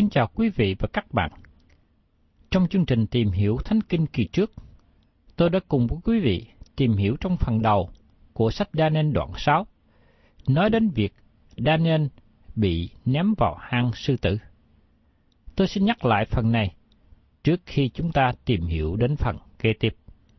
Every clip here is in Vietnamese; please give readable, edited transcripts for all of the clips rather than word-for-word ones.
Kính chào quý vị và các bạn. Trong chương trình Tìm Hiểu Thánh Kinh kỳ trước, tôi đã cùng với quý vị tìm hiểu trong phần đầu của sách Daniel đoạn 6, nói đến việc Daniel bị ném vào hang sư tử. Tôi xin nhắc lại phần này trước khi chúng ta tìm hiểu đến phần kế tiếp.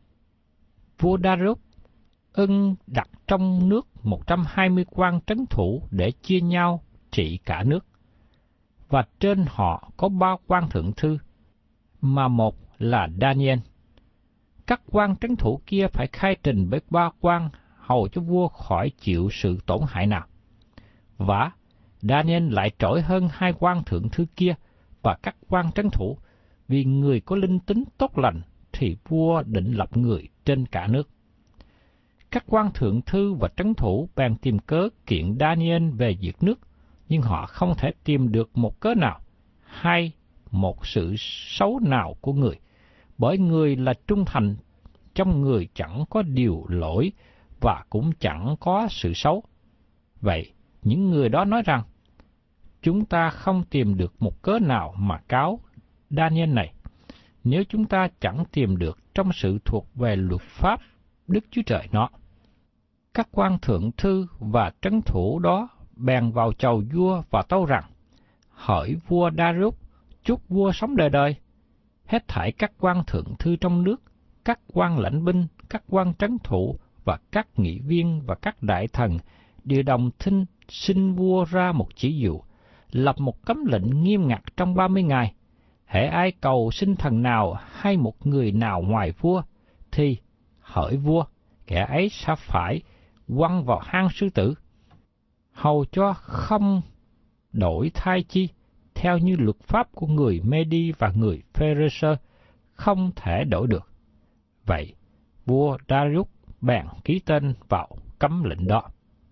Vua Darius ưng đặt trong nước 120 quan trấn thủ để chia nhau trị cả nước, và trên họ có 3 quan thượng thư, mà một là Daniel. Các quan trấn thủ kia phải khai trình với 3 quan hầu cho vua khỏi chịu sự tổn hại nào. Và Daniel lại trội hơn 2 quan thượng thư kia và các quan trấn thủ, vì người có linh tính tốt lành thì vua định lập người trên cả nước. Các quan thượng thư và trấn thủ bèn tìm cớ kiện Daniel về diệt nước, nhưng họ không thể tìm được một cớ nào hay một sự xấu nào của người, bởi người là trung thành, trong người chẳng có điều lỗi và cũng chẳng có sự xấu. Vậy, những người đó nói rằng, chúng ta không tìm được một cớ nào mà cáo Daniel này, nếu chúng ta chẳng tìm được trong sự thuộc về luật pháp Đức Chúa Trời nó. Các quan thượng thư và trấn thủ đó bèn vào chầu vua và tâu rằng, hỡi vua Darius, chúc vua sống đời đời. Hết thảy các quan thượng thư trong nước, các quan lãnh binh, các quan trấn thủ và các nghị viên và các đại thần đều đồng thinh xin vua ra một chỉ dụ, lập một cấm lệnh nghiêm ngặt trong 30 ngày. Hễ ai cầu xin thần nào hay một người nào ngoài vua, thì hỡi vua, kẻ ấy sẽ phải quăng vào hang sư tử, hầu cho không đổi thai chi, theo như luật pháp của người Medi và người Pharisơ không thể đổi được. Vậy, vua Darius bèn ký tên vào cấm lệnh đó.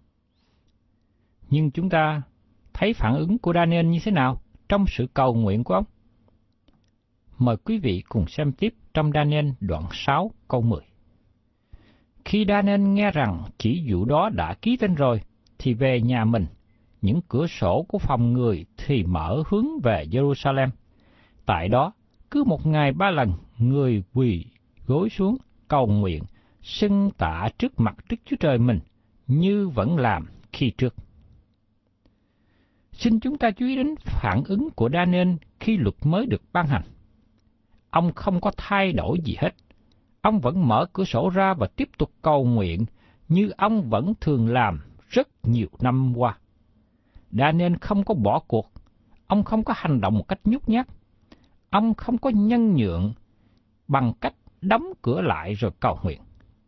Nhưng chúng ta thấy phản ứng của Daniel như thế nào trong sự cầu nguyện của ông? Mời quý vị cùng xem tiếp trong Daniel đoạn 6 câu 10. Khi Daniel nghe rằng chỉ dụ đó đã ký tên rồi, thì về nhà mình, những cửa sổ của phòng người thì mở hướng về Jerusalem. Tại đó, cứ một ngày 3 lần, người quỳ gối xuống cầu nguyện, xưng tạ trước mặt Đức Chúa Trời mình, như vẫn làm khi trước. Xin chúng ta chú ý đến phản ứng của Daniel khi luật mới được ban hành. Ông không có thay đổi gì hết. Ông vẫn mở cửa sổ ra và tiếp tục cầu nguyện như ông vẫn thường làm rất nhiều năm qua. Daniel không có bỏ cuộc, ông không có hành động một cách nhút nhát, ông không có nhân nhượng bằng cách đóng cửa lại rồi cầu nguyện.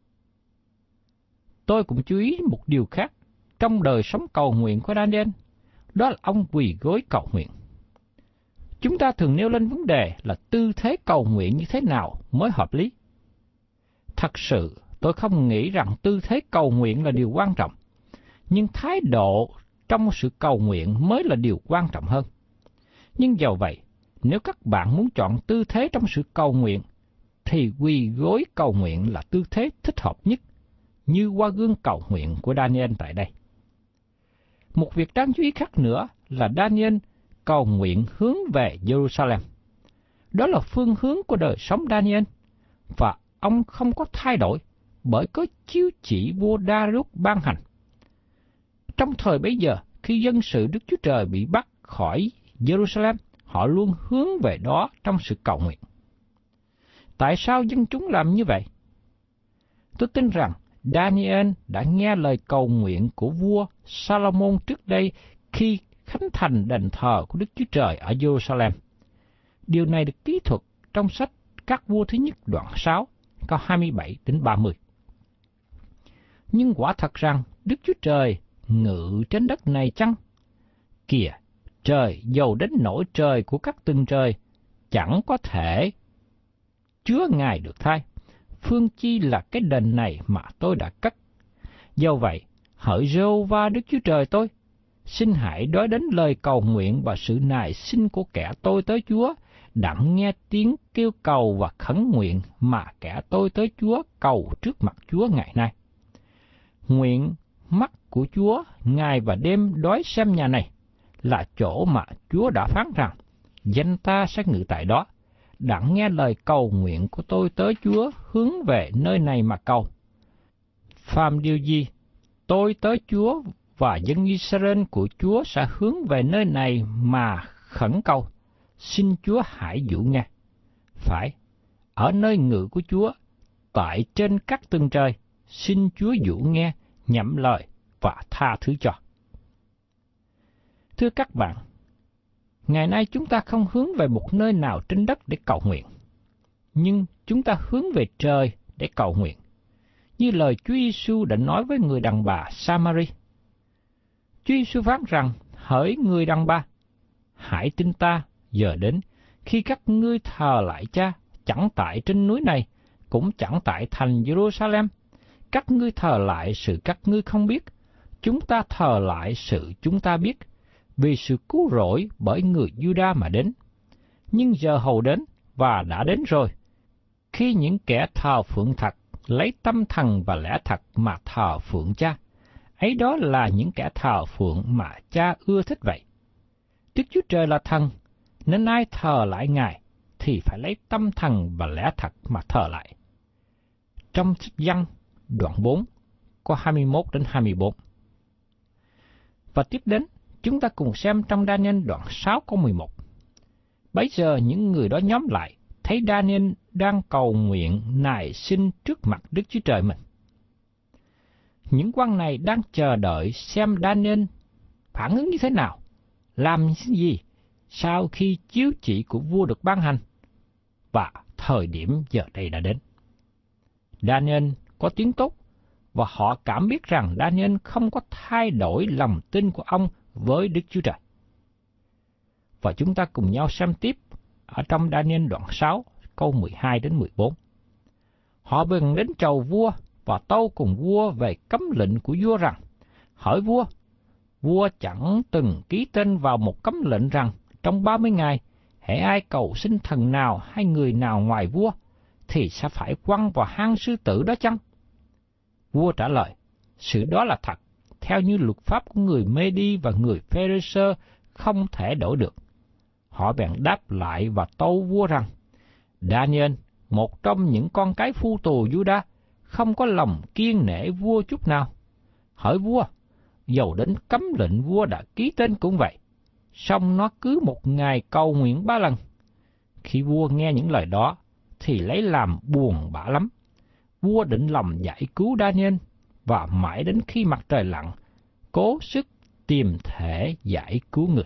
Tôi cũng chú ý một điều khác trong đời sống cầu nguyện của Daniel, đó là ông quỳ gối cầu nguyện. Chúng ta thường nêu lên vấn đề là tư thế cầu nguyện như thế nào mới hợp lý. Thật sự, tôi không nghĩ rằng tư thế cầu nguyện là điều quan trọng, nhưng thái độ trong sự cầu nguyện mới là điều quan trọng hơn. Nhưng dầu vậy, nếu các bạn muốn chọn tư thế trong sự cầu nguyện, thì quỳ gối cầu nguyện là tư thế thích hợp nhất, như qua gương cầu nguyện của Daniel tại đây. Một việc đáng chú ý khác nữa là Daniel cầu nguyện hướng về Jerusalem. Đó là phương hướng của đời sống Daniel, và ông không có thay đổi bởi có chiếu chỉ vua Darius ban hành. Trong thời bấy giờ, khi dân sự Đức Chúa Trời bị bắt khỏi Jerusalem, họ luôn hướng về đó trong sự cầu nguyện. Tại sao dân chúng làm như vậy? Tôi tin rằng Daniel đã nghe lời cầu nguyện của vua Salomon trước đây khi khánh thành đền thờ của Đức Chúa Trời ở Jerusalem. Điều này được ký thuật trong sách Các Vua thứ nhất đoạn 6, câu 27 đến 30. Nhưng quả thật rằng Đức Chúa Trời ngự trên đất này chăng? Kìa, trời dầu đến nỗi trời của các tầng trời, chẳng có thể chứa Ngài được thay. Phương chi là cái đền này mà tôi đã cất. Do vậy, hỡi Giê-hô-va Đức Chúa Trời tôi, xin hãy đói đến lời cầu nguyện và sự nài xin của kẻ tôi tới Chúa, đặng nghe tiếng kêu cầu và khấn nguyện mà kẻ tôi tới Chúa cầu trước mặt Chúa ngày nay. Nguyện mắt của Chúa ngày và đêm đói xem nhà này, là chỗ mà Chúa đã phán rằng, danh ta sẽ ngự tại đó. Đặng nghe lời cầu nguyện của tôi tới Chúa hướng về nơi này mà cầu. Phàm điều gì, tôi tới Chúa và dân Israel của Chúa sẽ hướng về nơi này mà khẩn cầu. Xin Chúa hãy dụ nghe. Phải, ở nơi ngự của Chúa, tại trên các tầng trời, xin Chúa dụ nghe, nhậm lời và tha thứ cho. Thưa các bạn, ngày nay chúng ta không hướng về một nơi nào trên đất để cầu nguyện, nhưng chúng ta hướng về trời để cầu nguyện, như lời Chúa Giêsu đã nói với người đàn bà Samari. Chúa Giêsu phán rằng: hỡi người đàn bà, hãy tin ta, giờ đến khi các ngươi thờ lại Cha, chẳng tại trên núi này, cũng chẳng tại thành Jerusalem. Các ngươi thờ lại sự các ngươi không biết, chúng ta thờ lại sự chúng ta biết, vì sự cứu rỗi bởi người Juda mà đến. Nhưng giờ hầu đến và đã đến rồi, khi những kẻ thờ phượng thật lấy tâm thần và lẽ thật mà thờ phượng Cha. Ấy đó là những kẻ thờ phượng mà Cha ưa thích vậy. Đức Chúa Trời là thần, nên ai thờ lại Ngài thì phải lấy tâm thần và lẽ thật mà thờ lại. Trong sách Giăng đoạn 4, có 21 đến 24. Và tiếp đến, chúng ta cùng xem trong Daniel đoạn 6 câu 11. Bấy giờ những người đó nhóm lại, thấy Daniel đang cầu nguyện nài xin trước mặt Đức Chúa Trời mình. Những quan này đang chờ đợi xem Daniel phản ứng như thế nào, làm gì sau khi chiếu chỉ của vua được ban hành, và thời điểm giờ đây đã đến. Daniel có tiếng tốt, và họ cảm biết rằng Daniel không có thay đổi lòng tin của ông với Đức Chúa Trời. Và chúng ta cùng nhau xem tiếp ở trong Daniel đoạn 6, câu 12 đến 14. Họ bèn đến chầu vua và tâu cùng vua về cấm lệnh của vua rằng: hỡi vua, vua chẳng từng ký tên vào một cấm lệnh rằng trong 30 ngày, hễ ai cầu xin thần nào hay người nào ngoài vua, thì sẽ phải quăng vào hang sư tử đó chăng? Vua trả lời: sự đó là thật, theo như luật pháp của người Mê-đi và người Phê-rê-sơ không thể đổi được. Họ bèn đáp lại và tâu vua rằng: Daniel, một trong những con cái phu tù Juda, không có lòng kiêng nể vua chút nào. Hỡi vua, dầu đến cấm lệnh vua đã ký tên cũng vậy, song nó cứ một ngày cầu nguyện 3 lần. Khi vua nghe những lời đó, thì lấy làm buồn bã lắm. Vua định lòng giải cứu Daniel, và mãi đến khi mặt trời lặn, cố sức tìm thể giải cứu người.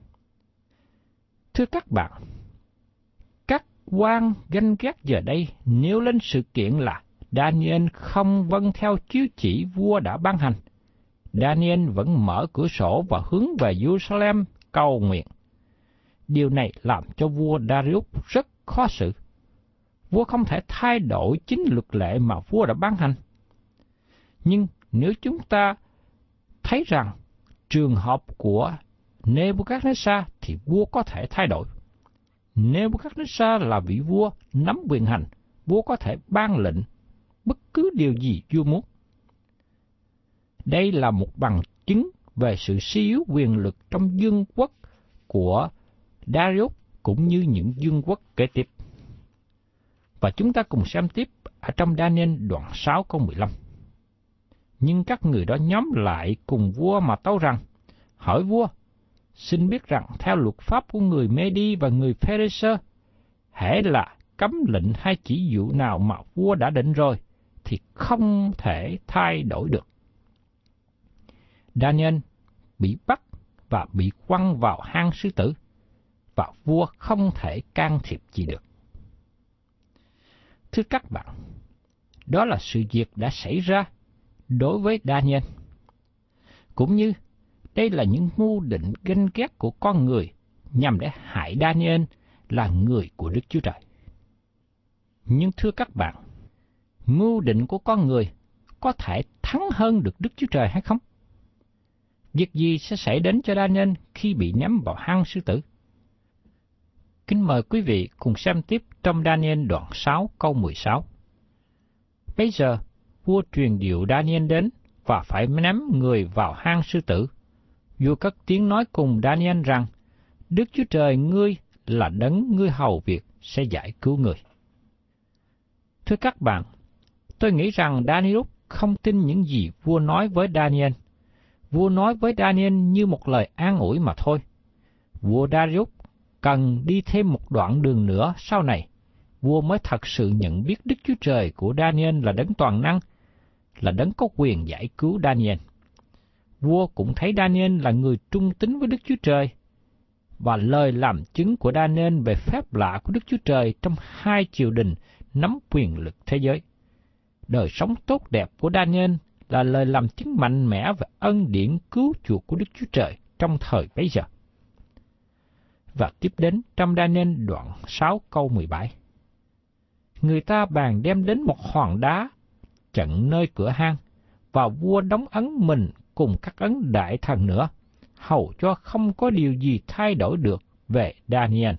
Thưa các bạn, các quan ganh ghét giờ đây nêu lên sự kiện là Daniel không vâng theo chiếu chỉ vua đã ban hành. Daniel vẫn mở cửa sổ và hướng về Jerusalem cầu nguyện. Điều này làm cho vua Darius rất khó xử. Vua không thể thay đổi chính luật lệ mà vua đã ban hành. Nhưng nếu chúng ta thấy rằng trường hợp của Nebuchadnezzar thì vua có thể thay đổi. Nebuchadnezzar là vị vua nắm quyền hành, vua có thể ban lệnh bất cứ điều gì vua muốn. Đây là một bằng chứng về sự suy yếu quyền lực trong vương quốc của Darius cũng như những vương quốc kế tiếp. Và chúng ta cùng xem tiếp ở trong Daniel đoạn 6 câu 15. Nhưng các người đó nhóm lại cùng vua mà tâu rằng: hỡi vua, xin biết rằng theo luật pháp của người Mê-đi và người Phê-rê-sơ, hễ là cấm lệnh hay chỉ dụ nào mà vua đã định rồi, thì không thể thay đổi được. Daniel bị bắt và bị quăng vào hang sư tử, và vua không thể can thiệp gì được. Thưa các bạn, đó là sự việc đã xảy ra đối với Daniel. Cũng như đây là những mưu định ganh ghét của con người nhằm để hại Daniel là người của Đức Chúa Trời. Nhưng thưa các bạn, mưu định của con người có thể thắng hơn được Đức Chúa Trời hay không? Việc gì sẽ xảy đến cho Daniel khi bị ném vào hang sư tử? Kính mời quý vị cùng xem tiếp trong Daniel đoạn 6 câu 16. Bây giờ, vua truyền điệu Daniel đến và phải ném người vào hang sư tử. Vua cất tiếng nói cùng Daniel rằng: Đức Chúa Trời ngươi là đấng ngươi hầu việc sẽ giải cứu người. Thưa các bạn, tôi nghĩ rằng Daniel không tin những gì vua nói với Daniel. Vua nói với Daniel như một lời an ủi mà thôi. Vua Darius cần đi thêm một đoạn đường nữa sau này, vua mới thật sự nhận biết Đức Chúa Trời của Daniel là đấng toàn năng, là đấng có quyền giải cứu Daniel. Vua cũng thấy Daniel là người trung tín với Đức Chúa Trời, và lời làm chứng của Daniel về phép lạ của Đức Chúa Trời trong hai triều đình nắm quyền lực thế giới. Đời sống tốt đẹp của Daniel là lời làm chứng mạnh mẽ về ân điển cứu chuộc của Đức Chúa Trời trong thời bấy giờ. Và tiếp đến trong Daniel đoạn 6 câu 17. Người ta bàn đem đến một hòn đá chặn nơi cửa hang, và vua đóng ấn mình cùng các ấn đại thần nữa, hầu cho không có điều gì thay đổi được về Daniel.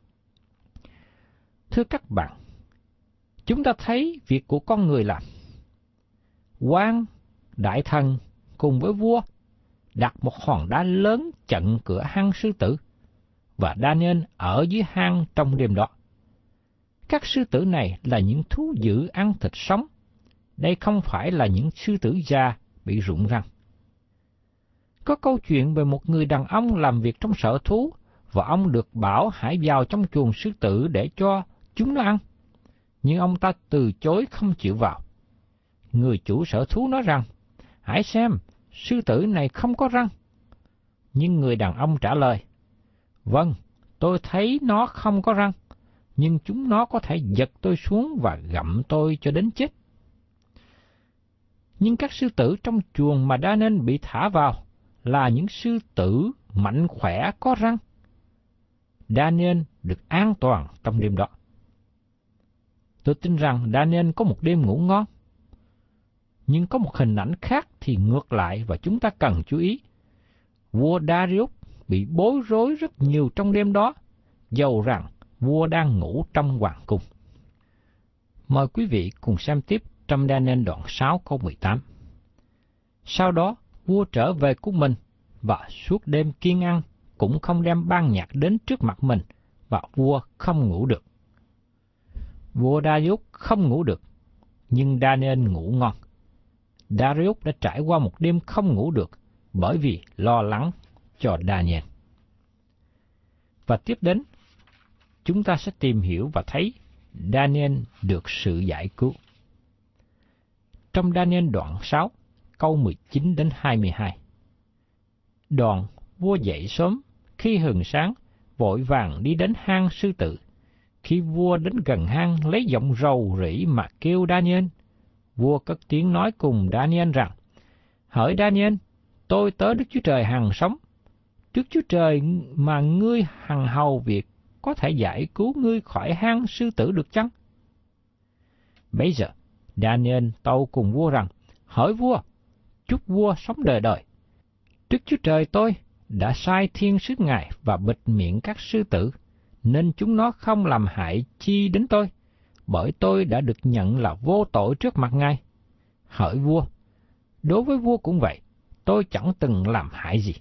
Thưa các bạn, chúng ta thấy việc của con người làm. Quan, đại thần cùng với vua đặt một hòn đá lớn chặn cửa hang sư tử, và Daniel ở dưới hang trong đêm đó. Các sư tử này là những thú dữ ăn thịt sống. Đây không phải là những sư tử già bị rụng răng. Có câu chuyện về một người đàn ông làm việc trong sở thú, và ông được bảo hãy vào trong chuồng sư tử để cho chúng nó ăn. Nhưng ông ta từ chối không chịu vào. Người chủ sở thú nói rằng, hãy xem, sư tử này không có răng. Nhưng người đàn ông trả lời, vâng, tôi thấy nó không có răng, nhưng chúng nó có thể giật tôi xuống và gặm tôi cho đến chết. Nhưng các sư tử trong chuồng mà Daniel bị thả vào là những sư tử mạnh khỏe có răng. Daniel được an toàn trong đêm đó. Tôi tin rằng Daniel có một đêm ngủ ngon. Nhưng có một hình ảnh khác thì ngược lại và chúng ta cần chú ý. Vua Darius bị bối rối rất nhiều trong đêm đó, dầu rằng vua đang ngủ trong hoàng cung. Mời quý vị cùng xem tiếp trong Daniel đoạn 6 câu 18. Sau đó, vua trở về của mình, và suốt đêm kiêng ăn, cũng không đem ban nhạc đến trước mặt mình, và vua không ngủ được. Vua Darius không ngủ được, nhưng Daniel ngủ ngon. Darius đã trải qua một đêm không ngủ được, bởi vì lo lắng cho Daniel. Và tiếp đến, chúng ta sẽ tìm hiểu và thấy Daniel được sự giải cứu. Trong Daniel đoạn 6, câu 19 đến 22. Đoạn vua dậy sớm, khi hừng sáng, vội vàng đi đến hang sư tử. Khi vua đến gần hang, lấy giọng rầu rĩ mà kêu Daniel. Vua cất tiếng nói cùng Daniel rằng, hỡi Daniel, tôi tới Đức Chúa Trời hằng sống. Đức Chúa Trời mà ngươi hằng hầu việc có thể giải cứu ngươi khỏi hang sư tử được chăng? Bấy giờ, Daniel tâu cùng vua rằng, hỡi vua, chúc vua sống đời đời. Đức Chúa Trời tôi đã sai thiên sứ Ngài và bịt miệng các sư tử, nên chúng nó không làm hại chi đến tôi, bởi tôi đã được nhận là vô tội trước mặt Ngài. Hỡi vua, đối với vua cũng vậy, tôi chẳng từng làm hại gì.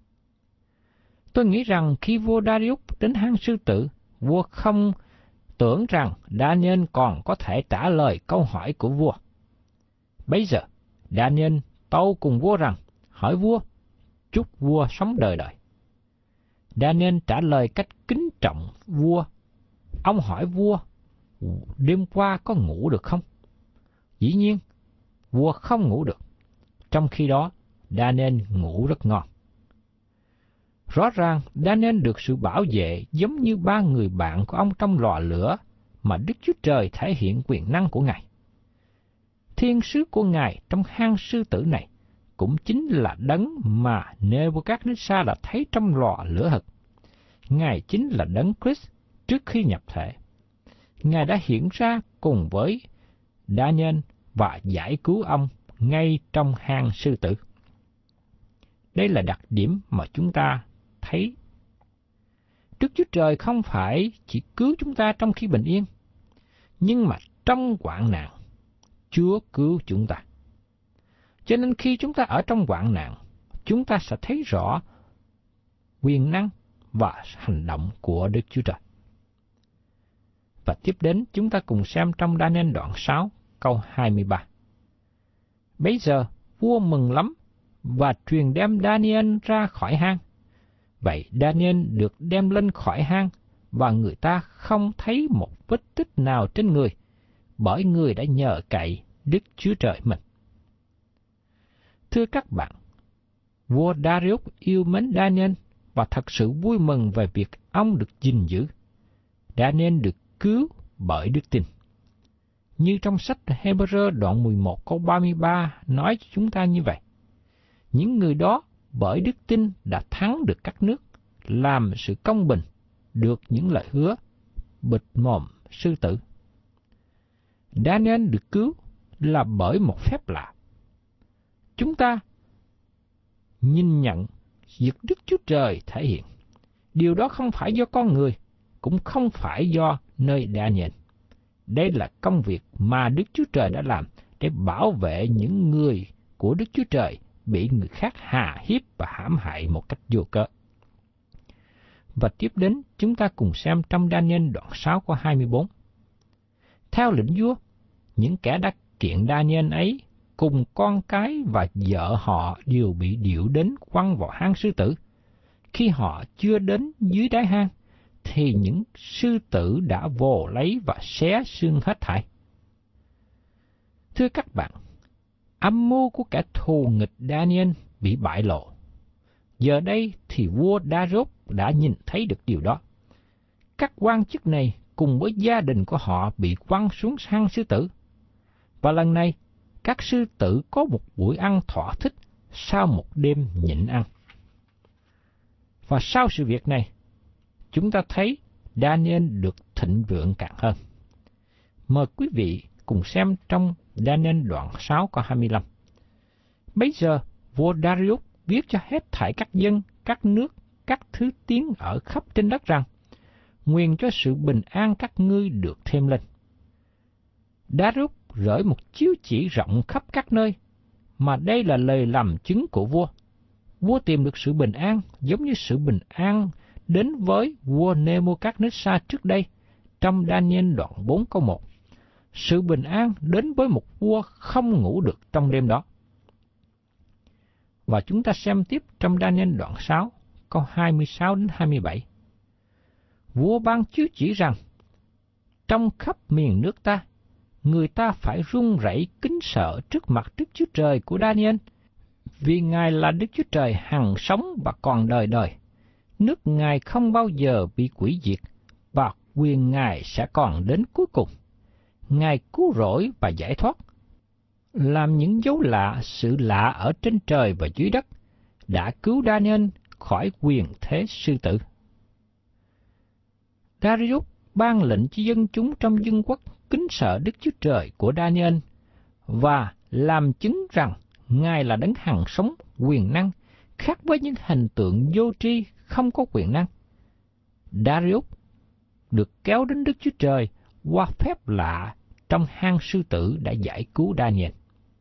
Tôi nghĩ rằng khi vua Darius đến hang sư tử, vua không tưởng rằng Daniel còn có thể trả lời câu hỏi của vua. Bấy giờ, Daniel tâu cùng vua rằng, hỡi vua, chúc vua sống đời đời. Daniel trả lời cách kính trọng vua. Ông hỏi vua, đêm qua có ngủ được không? Dĩ nhiên, vua không ngủ được. Trong khi đó, Daniel ngủ rất ngon. Rõ ràng, Daniel được sự bảo vệ giống như ba người bạn của ông trong lò lửa mà Đức Chúa Trời thể hiện quyền năng của Ngài. Thiên sứ của Ngài trong hang sư tử này cũng chính là đấng mà Nebuchadnezzar đã thấy trong lò lửa hực. Ngài chính là đấng Christ trước khi nhập thể. Ngài đã hiện ra cùng với Daniel và giải cứu ông ngay trong hang sư tử. Đây là đặc điểm mà chúng ta thấy. Đức Chúa Trời không phải chỉ cứu chúng ta trong khi bình yên, nhưng mà trong hoạn nạn, Chúa cứu chúng ta. Cho nên khi chúng ta ở trong hoạn nạn, chúng ta sẽ thấy rõ quyền năng và hành động của Đức Chúa Trời. Và tiếp đến chúng ta cùng xem trong Daniel đoạn 6 câu 23. Bấy giờ vua mừng lắm và truyền đem Daniel ra khỏi hang. Vậy Daniel được đem lên khỏi hang và người ta không thấy một vết tích nào trên người, bởi người đã nhờ cậy Đức Chúa Trời mình. Thưa các bạn, vua Darius yêu mến Daniel và thật sự vui mừng về việc ông được gìn giữ. Daniel được cứu bởi đức tin. Như trong sách Hebrew đoạn 11 câu 33 nói cho chúng ta như vậy. Những người đó bởi đức tin đã thắng được các nước, làm sự công bình, được những lời hứa, bịt mồm sư tử. Daniel được cứu là bởi một phép lạ. Chúng ta nhìn nhận việc Đức Chúa Trời thể hiện. Điều đó không phải do con người, cũng không phải do nơi Daniel. Đây là công việc mà Đức Chúa Trời đã làm để bảo vệ những người của Đức Chúa Trời bị người khác hà hiếp và hãm hại một cách vô cớ. Và tiếp đến chúng ta cùng xem trong Daniel đoạn 6 câu 24. Theo lệnh vua, những kẻ đã kiện Daniel ấy cùng con cái và vợ họ đều bị điệu đến quăng vào hang sư tử. Khi họ chưa đến dưới đáy hang, thì những sư tử đã vồ lấy và xé xương hết thảy. Thưa các bạn, âm mưu của kẻ thù nghịch Daniel bị bại lộ. Giờ đây thì vua Darius đã nhìn thấy được điều đó. Các quan chức này cùng với gia đình của họ bị quăng xuống hang sư tử. Và lần này, các sư tử có một buổi ăn thỏa thích sau một đêm nhịn ăn. Và sau sự việc này, chúng ta thấy Daniel được thịnh vượng càng hơn. Mời quý vị cùng xem trong Daniel đoạn 6 câu 25. Bấy giờ, vua Darius viết cho hết thảy các dân, các nước, các thứ tiếng ở khắp trên đất rằng, nguyện cho sự bình an các ngươi được thêm lên. Darius gửi một chiếu chỉ rộng khắp các nơi, mà đây là lời làm chứng của vua. Vua tìm được sự bình an giống như sự bình an đến với vua Nebuchadnezzar trước đây, trong Daniel đoạn 4 câu 1. Sự bình an đến với một vua không ngủ được trong đêm đó. Và chúng ta xem tiếp trong Daniel đoạn 6, câu 26 đến 27. Vua ban chiếu chỉ rằng, trong khắp miền nước ta, người ta phải run rẩy kính sợ trước mặt Đức Chúa Trời của Daniel, vì Ngài là Đức Chúa Trời hằng sống và còn đời đời. Nước Ngài không bao giờ bị hủy diệt, và quyền Ngài sẽ còn đến cuối cùng. Ngài cứu rỗi và giải thoát, làm những dấu lạ, sự lạ ở trên trời và dưới đất, đã cứu Daniel khỏi quyền thế sư tử. Darius ban lệnh cho dân chúng trong dân quốc kính sợ Đức Chúa Trời của Daniel và làm chứng rằng Ngài là đấng hằng sống quyền năng, khác với những hình tượng vô tri không có quyền năng. Darius được kéo đến Đức Chúa Trời qua phép lạ trong hang sư tử đã giải cứu Daniel.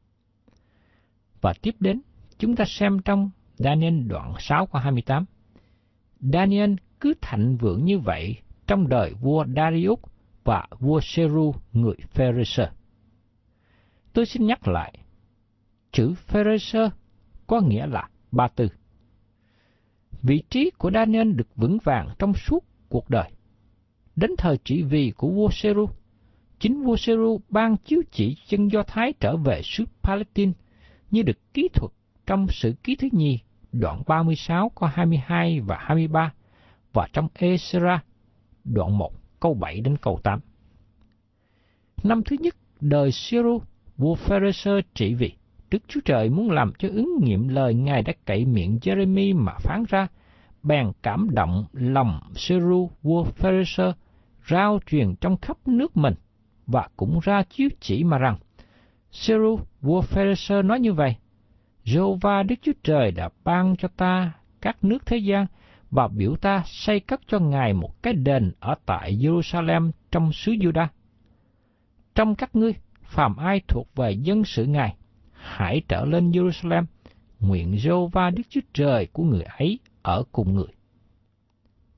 Và tiếp đến, chúng ta xem trong Daniel đoạn 6 câu 28. Daniel cứ thịnh vượng như vậy trong đời vua Darius và vua Seru người Pharisee. Tôi xin nhắc lại, chữ Pharisee có nghĩa là ba tư. Vị trí của Daniel được vững vàng trong suốt cuộc đời. Đến thời trị vì của vua Seru, chính vua Seru ban chiếu chỉ dân Do Thái trở về xứ Palestine như được ký thuật trong Sử ký thứ nhì đoạn 36 câu 22 và 23 và trong Ê-sê-ra đoạn 1 câu 7 đến câu 8. Năm thứ nhất đời Seru, vua Pharisee trị vì, Đức Chúa Trời muốn làm cho ứng nghiệm lời Ngài đã cậy miệng Giê-rê-mi mà phán ra, bèn cảm động lòng Seru vua Pharisee, rao truyền trong khắp nước mình, và cũng ra chiếu chỉ mà rằng, Seru vua Pharisee nói như vậy: Giê-hô-va Đức Chúa Trời đã ban cho ta các nước thế gian, và biểu ta xây cất cho Ngài một cái đền ở tại Jerusalem trong xứ Juda. Trong các ngươi, phàm ai thuộc về dân sự Ngài, hãy trở lên Jerusalem, nguyện Giê-hô-va Đức Chúa Trời của người ấy ở cùng người.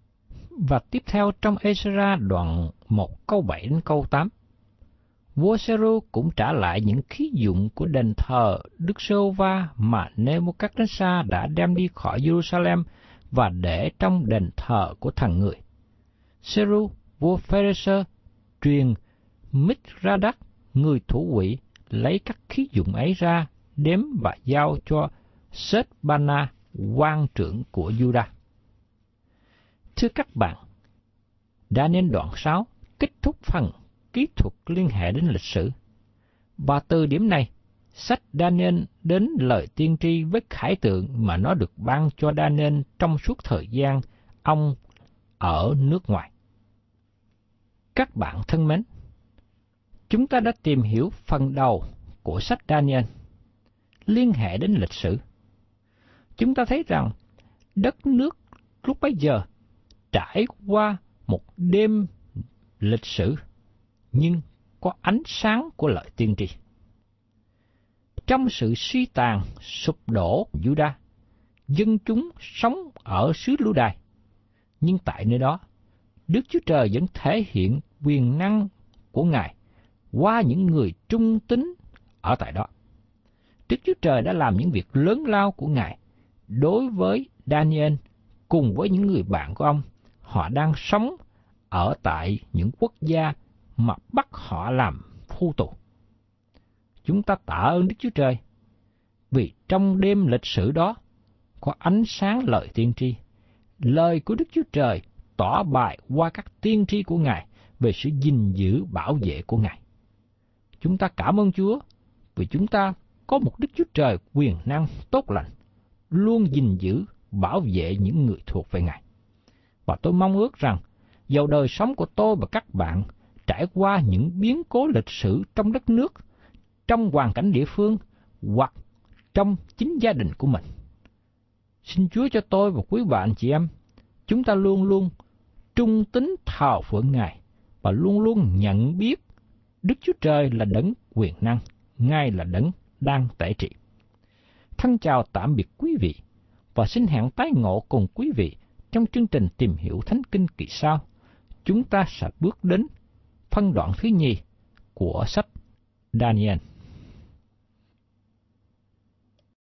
Và tiếp theo trong Ê-xê-ra đoạn 1 câu 7 đến câu 8, vua Sê-ru cũng trả lại những khí dụng của đền thờ Đức Sê-hô-va mà Nê-bô-cát-nê-sa đã đem đi khỏi Giê-ru-sa-lem và để trong đền thờ của thần người. Sê-ru, vua Phê-rê-sơ, truyền Mít-ra-đắc, người thủ quỹ, lấy các khí dụng ấy ra, đếm và giao cho Sết-ba-na, quan trưởng của Giu-đa. Thưa các bạn, Da-niên đoạn 6 kết thúc phần kỹ thuật liên hệ đến lịch sử. Và từ điểm này, sách Da-niên đến lời tiên tri với khải tượng mà nó được ban cho Da-niên trong suốt thời gian ông ở nước ngoài. Các bạn thân mến, chúng ta đã tìm hiểu phần đầu của sách Da-niên liên hệ đến lịch sử. Chúng ta thấy rằng đất nước lúc bấy giờ trải qua một đêm lịch sử, nhưng có ánh sáng của lời tiên tri. Trong sự suy tàn, sụp đổ Giu-đa, dân chúng sống ở xứ Lú Đài, nhưng tại nơi đó, Đức Chúa Trời vẫn thể hiện quyền năng của Ngài qua những người trung tín ở tại đó. Đức Chúa Trời đã làm những việc lớn lao của Ngài đối với Da-niên cùng với những người bạn của ông. Họ đang sống ở tại những quốc gia mà bắt họ làm phu tù. Chúng ta tạ ơn Đức Chúa Trời vì trong đêm lịch sử đó có ánh sáng lời tiên tri. Lời của Đức Chúa Trời tỏ bày qua các tiên tri của Ngài về sự gìn giữ bảo vệ của Ngài. Chúng ta cảm ơn Chúa vì chúng ta có một Đức Chúa Trời quyền năng tốt lành, luôn gìn giữ bảo vệ những người thuộc về Ngài. Và tôi mong ước rằng, dầu đời sống của tôi và các bạn trải qua những biến cố lịch sử trong đất nước, trong hoàn cảnh địa phương hoặc trong chính gia đình của mình, xin Chúa cho tôi và quý bạn chị em, chúng ta luôn luôn trung tín thờ phượng Ngài và luôn luôn nhận biết Đức Chúa Trời là đấng quyền năng, Ngài là đấng đang tể trị. Thân chào tạm biệt quý vị và xin hẹn tái ngộ cùng quý vị trong chương trình tìm hiểu Thánh Kinh kỳ sau. Chúng ta sẽ bước đến phân đoạn thứ nhì của sách Da-niên.